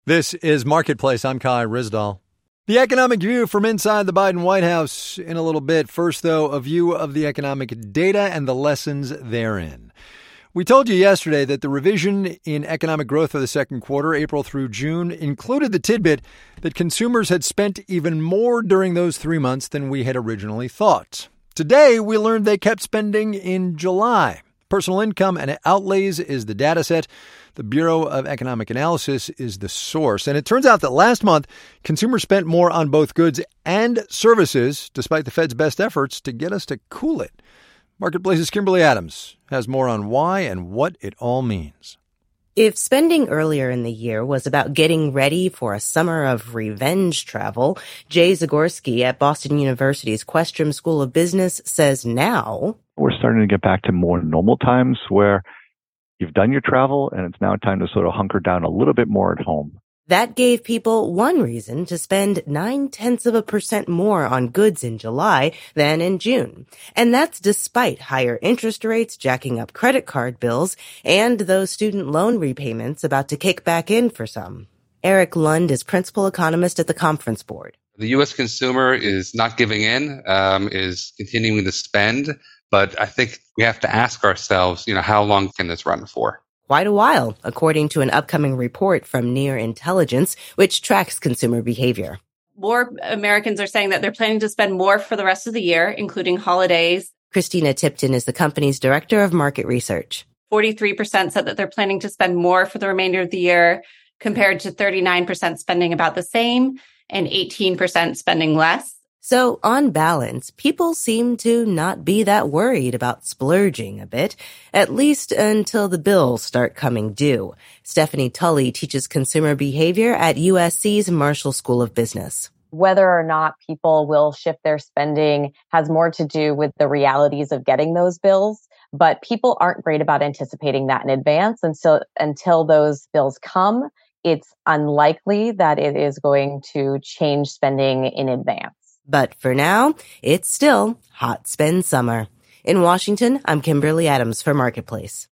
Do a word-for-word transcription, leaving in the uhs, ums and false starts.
This is Marketplace. I'm Kai Ryssdal. The economic view from inside the Biden White House in a little bit. First, though, a view of the economic data and the lessons therein. We told you yesterday that the revision in economic growth for the second quarter, April through June, included the tidbit that consumers had spent even more during those three months than we had originally thought. Today, we learned they kept spending in July. Personal income and outlays is the data set. The Bureau of Economic Analysis is the source. And it turns out that last month, consumers spent more on both goods and services, despite the Fed's best efforts to get us to cool it. Marketplace's Kimberly Adams has more on why and what it all means. If spending earlier in the year was about getting ready for a summer of revenge travel, Jay Zagorski at Boston University's Questrom School of Business says now we're starting to get back to more normal times where you've done your travel and it's now time to sort of hunker down a little bit more at home. That gave people one reason to spend nine-tenths of a percent more on goods in July than in June. And that's despite higher interest rates jacking up credit card bills and those student loan repayments about to kick back in for some. Eric Lund is principal economist at the Conference Board. The U S consumer is not giving in, um, is continuing to spend. But I think we have to ask ourselves, you know, how long can this run for? Quite a while, according to an upcoming report from Near Intelligence, which tracks consumer behavior. More Americans are saying that they're planning to spend more for the rest of the year, including holidays. Christina Tipton is the company's director of market research. forty-three percent said that they're planning to spend more for the remainder of the year, compared to thirty-nine percent spending about the same and eighteen percent spending less. So, on balance, people seem to not be that worried about splurging a bit, at least until the bills start coming due. Stephanie Tully teaches consumer behavior at U S C's Marshall School of Business. Whether or not people will shift their spending has more to do with the realities of getting those bills, but people aren't great about anticipating that in advance. And so until those bills come, it's unlikely that it is going to change spending in advance. But for now, it's still hot spend summer. In Washington, I'm Kimberly Adams for Marketplace.